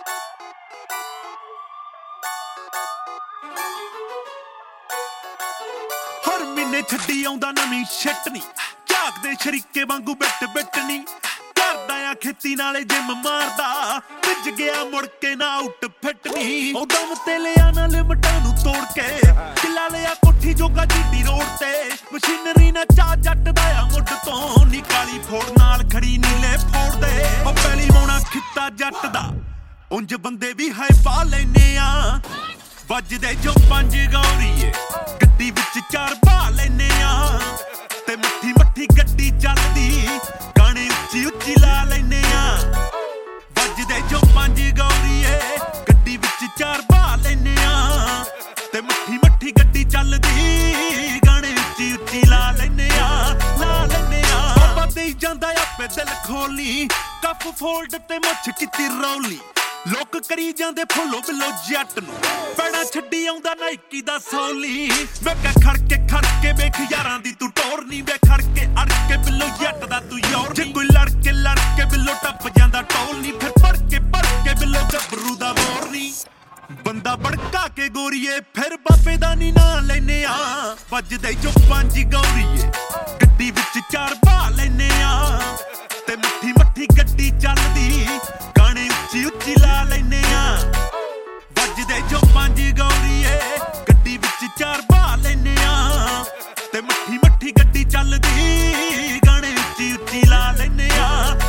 हर महीने छड्डी आउंदा नवीं शिट नी झाकदे शरीके वांगू बिट बिट नी करदा आ खेती नाले जिम मारदा भिज गया मुड़ के ना आउट फिट नी ओ दम ते लिया ना लिमटां नूं तोड़ के किला लिया कोठी जोगा जीडी रोड ते मशीनरी ना चा जट दा आ मुੱਢ ਤੋਂ ਨੀ ਕਾਲੀ ਫੋੜ ਨਾਲ ਖੜੀ ਨੀਲੇ ਫੋੜ ਦੇ ਉਹ ਪਹਿਲੀ ਮੋਣਾ ਖਿੱਤਾ ਜੱਟ ਦਾ ਉਂਝ ਬੰਦੇ ਵੀ ਹਾਈ ਪਾ ਲੈਨੇ ਆ ਵੱਜਦੇ ਜੋ ਪੰਜ ਗੌਰੀਏ ਗੱਡੀ ਵਿੱਚ ਚਾਰ ਪਾ ਲੈਨੇ ਆ ਤੇ ਮੱਠੀ ਮੱਠੀ ਗੱਡੀ ਚੱਲਦੀ ਗਾਣੇ ਉੱਚੀ ਉੱਚੀ ਲਾ ਲੈਨੇ ਆ ਵੱਜਦੇ ਜੋ ਪੰਜ ਗੌਰੀਏ ਗੱਡੀ ਵਿੱਚ ਚਾਰ ਪਾ ਲੈਨੇ ਆ ਤੇ ਮੱਠੀ ਮੱਠੀ ਗੱਡੀ ਚੱਲਦੀ ਗਾਣੇ ਉੱਚੀ ਉੱਚੀ ਲਾ ਲੈਨੇ ਆ ਬਾਬਾ ਦੇਈ ਜਾਂਦਾ ਆਪੇ ਦਿਲ ਖੋਲੀ ਕੱਪ ਫੋਲਡ ਤੇ ਮੁੱਛ ਕੀਤੀ ਰੌਲੀ ਲੋਕ ਕਰੀ ਜਾਂਦੇ ਫੋਲੋ ਬਿਲੋ ਜੱਟ ਨੂੰ ਪੈਣਾ ਛੱਡੀ ਆਉਂਦਾ ਨਾਈਕੀ ਦਾ ਸੌਲੀ ਵੇਖ ਖੜ ਕੇ ਵੇਖ ਯਾਰਾਂ ਦੀ ਤੂੰ ਟੋਰ ਨਹੀਂ ਵੇ ਖੜ ਕੇ ਅੜ ਕੇ ਬਿਲੋ ਜੱਟ ਦਾ ਤੂੰ ਯੋਰ ਜੇ ਕੋਈ ਲੜ ਕੇ ਬਿਲੋ ਟੱਪ ਜਾਂਦਾ ਟੋਲ ਨਹੀਂ ਫਿਰ ਭਰ ਕੇ ਬਿਲੋ ਗੱਭਰੂ ਦਾ ਮੋਰ ਨਹੀਂ ਬੰਦਾ ਬੜਕਾ ਕੇ ਗੋਰੀਏ ਫਿਰ ਬਾਪੇ ਦਾ ਨੀ ਨਾਂ ਲੈਨੇ ਆ ਵੱਜਦੇ ਜੋ ਪੰਜ ਗੌਰੀਏ ਗੱਡੀ ਵਿੱਚ ਚਾਰ ਪਾ ਲੈਨੇ ਆ ਤੇ ਮੱਠੀ ਮੱਠੀ ਗੱਡੀ ਚੱਲਦੀ ਗਾਣੇ ਉੱਚੀ ਉੱਚੀ ਲਾ ਲੈਨੇ ਆ ਵੱਜਦੇ ਜੋ ਪੰਜ ਗੌਰੀਏ ਗੱਡੀ ਵਿੱਚ ਚਾਰ ਪਾ ਲੈਨੇ ਆ ਤੇ ਮੱਠੀ ਮੱਠੀ ਗੱਡੀ ਚੱਲਦੀ ਗਾਣੇ ਉੱਚੀ ਉੱਚੀ ਲਾ ਲੈਨੇ ਆ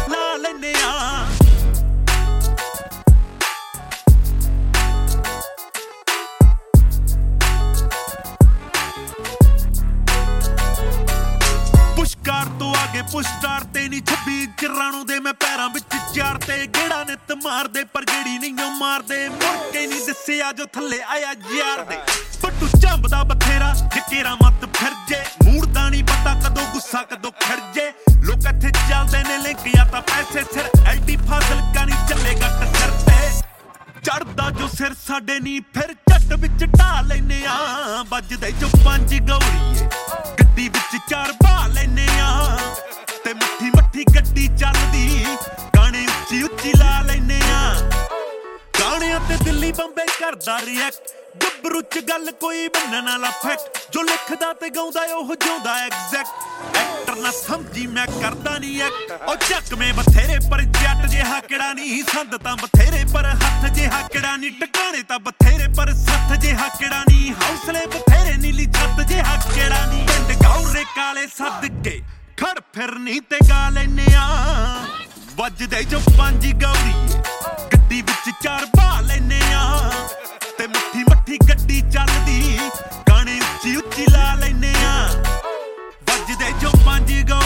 ਪੁਸ਼ਕਾਰ ਤੋਂ ਆਗੇ ਪੁਸ਼ਕਾਰ ਤੇ ਨੀ 26 ਚਰਾਣੂ ਦੇ ਮੈਂ ਪੈਰਾਂ ਵਿੱਚ ਚਾਰ ਤੇ ਗੇੜਾ ਨਿੱਤ ਮਾਰਦੇ ਪਰ ਗੇੜੀ ਨਹੀਂ ਮਾਰਦੇ ਮੁੜ ਕੇ ਨਹੀਂ ਦਿਸਿਆ ਜੋ ਥੱਲੇ ਆਇਆ ਯਾਰ ਦੇ ਬੱਟੂ ਝੰਬਦਾ ਬਥੇਰਾ ਜਕੇਰਾ ਮੱਤ ਫਿਰ ਜੇ ਮੂੜ ਦਾ ਨਹੀਂ ਪਤਾ ਕਦੋਂ ਗੁੱਸਾ ਕਦੋਂ ਖੜ ਜੇ ਲੋਕ ਇੱਥੇ ਚੱਲਦੇ ਨੇ ਲਿੰਕ ਜਾਂ ਤਾਂ ਪੈਸੇ ਸਿਰ ਐਲਡੀ ਫਾਜ਼ਲ ਕਾ ਨਹੀਂ ਚੱਲੇਗਾ ਟੱਕਰ ਤੇ ਚੜਦਾ ਜੋ ਸਿਰ ਸਾਡੇ ਨਹੀਂ ਫਿਰ ਝੱਟ ਵਿੱਚ ਢਾ ਲੈਨੇ ਆ ਵੱਜਦੇ ਜੋ ਪੰਜ ਗੌਰੀਏ ਗੱਡੀ ਵਿੱਚ ਚਾਰ ਪਾ ਲੈਨੇ ਆ ਤੇ ਮੱਠੀ ਮੱਠੀ ਗੱਡੀ ਚੱਲਦੀ ਗਾਣੇ ਉੱਚੀ ਉੱਚੀ ਲਾ ਲੈਨੇ ਆ ਗਾਣਿਆਂ ਤੇ ਦਿੱਲੀ ਬੰਬੇ ਕਰਦਾ ਰਿਐਕਟ ਗੱਭਰੂ ਚ ਗੱਲ ਕੋਈ ਬੰਨਣ ਵਾਲਾ ਫੈਕਟ ਜੋ ਲਿਖਦਾ ਤੇ ਗਾਉਂਦਾ ਉਹ ਜਿਉਂਦਾ ਐਗਜ਼ੈਕਟ ਐਕਟਰ ਨਾ ਸਮਝੀ ਮੈਂ ਕਰਦਾ ਨਹੀਂ ਐਕਟ ਉਹ ਚੱਕਵੇਂ ਬਥੇਰੇ ਪਰ ਜੱਟ ਜਿਹਾ ਕਿਹੜਾ ਨਹੀਂ ਸੰਦ ਤਾਂ ਬਥੇਰੇ ਪਰ ਹੱਥ ਜਿਹਾ ਕਿਹੜਾ ਨਹੀਂ ਟਿਕਾਣੇ ਤਾਂ ਬਥੇਰੇ ਪਰ ਸੱਥ ਜਿਹਾ ਕਿਹੜਾ ਨਹੀਂ ਹੌਸਲੇ ਬਥੇਰੇ ਨੀਲੀ ਛੱਤ ਜਿਹਾ ਕਿਹੜਾ ਨਹੀਂ ਪਿੰਡ ਗੌਰੇ ਕਾਲੇ ਸਦਕੇ ਖੜ ਫਿਰਨੀ ਤੇ ਗਾ ਲੈਨੇ ਆ ਵੱਜਦੇ ਜੋ ਪੰਜ ਗੌਰੀਏ ਗੱਡੀ ਵਿੱਚ ਚਾਰ ਪਾ ਲੈਨੇ ਆ ਤੇ ਮੱਠੀ ਮੱਠੀ ਗੱਡੀ ਚੱਲਦੀ ਗਾਣੇ ਉੱਚੀ ਉੱਚੀ ਲਾ ਲੈਨੇ ਆ ਵੱਜਦੇ ਜੋ ਪੰਜ ਗੌਰੀਏ